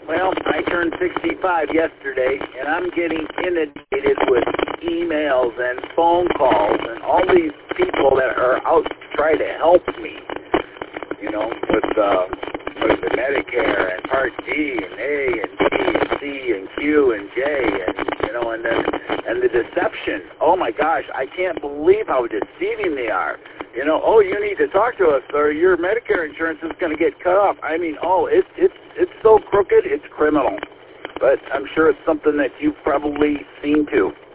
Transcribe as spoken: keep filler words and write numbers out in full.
Well, I turned sixty-five yesterday, and I'm getting inundated with emails and phone calls and all these people that are out to try to help me, you know, with, uh, with the Medicare and Part D and A and B and C and Q and J and, you know, and then and the deception. Oh, my gosh, I can't believe how deceiving they are. You know, oh, you need to talk to us, or your Medicare insurance is going to get cut off. I mean, oh, it's it's it's so crooked, it's criminal. But I'm sure it's something that you've probably seen too.